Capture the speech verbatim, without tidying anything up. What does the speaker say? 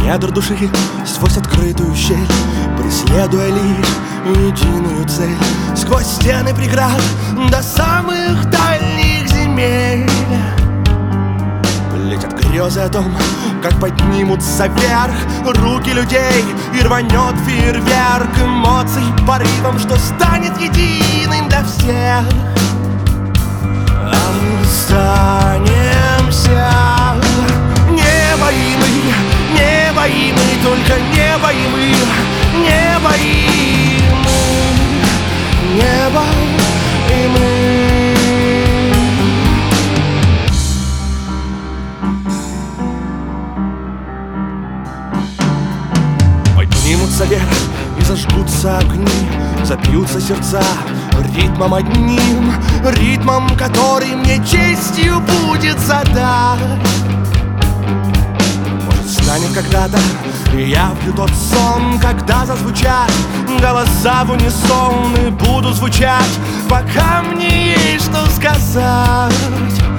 недр души, сквозь открытую щель, преследуя лишь единую цель. Сквозь стены преград до самых дальних земель летят грезы о том, как поднимутся вверх руки людей, и рванет фейерверк эмоций порывом, что станет единым для всех. А мы останемся невоимы, невоимы, только невоимы, невоимы, небо и мы. Поднимутся вверх и зажгутся огни, забьются сердца ритмом одним, ритмом, который мне честью будет задать. Может, станет когда-то, и я впью тот сон, когда зазвучат голоса в унисон и буду звучать, пока мне есть что сказать.